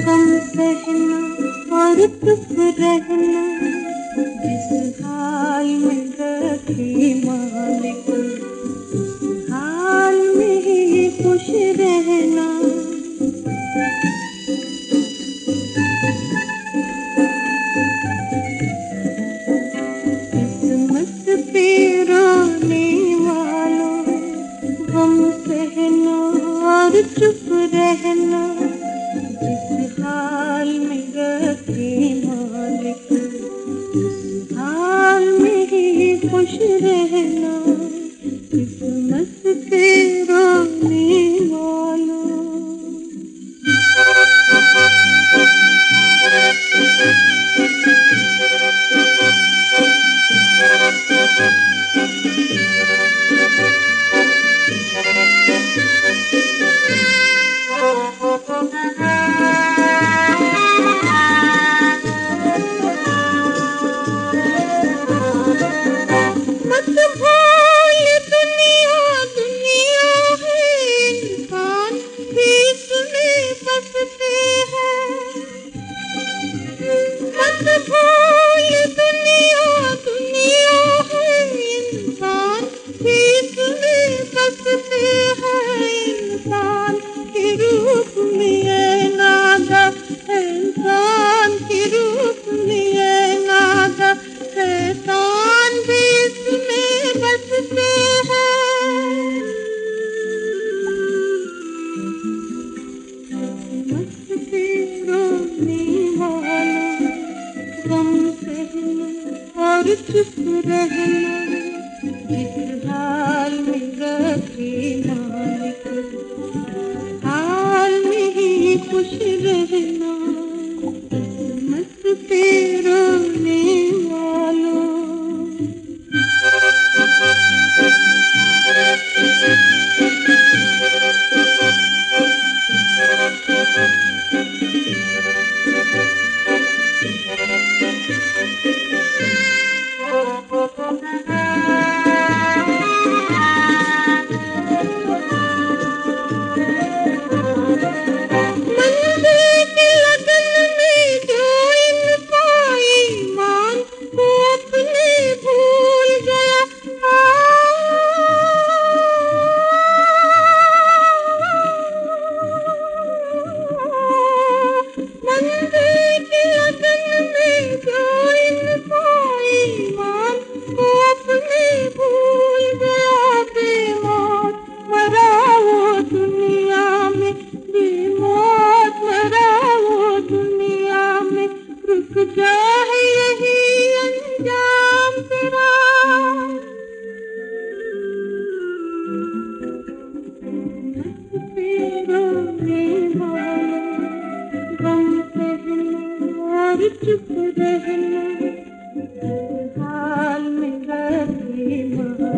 गम सहना और चुप रहना, जिस हाल में रखे मालिक उस हाल में ही खुश रहना। किस्मत पे रोने वालों, गम सहना और चुप रहना, जिस हाल में रखे मालिक उस हाल में ही खुश रहना। किस्मत पे रोने वालों। मत भूल दुनिया दुनिया है, इंसान भी इसमें बसते हैं। मत भूल दुनिया दुनिया है, इंसान भी इसमें बसते हैं। इंसान के रूप में ये नागा, इंसान के रूप में ये नागा, शैतान भी इसमें बसते हैं। मत पे रोने वालों, गम सहना और चुप रहना, जिस हाल में रखे मालिक हाल में ही खुश रहना। मत पे रोने वालों। चुप रहना, हाल में रखे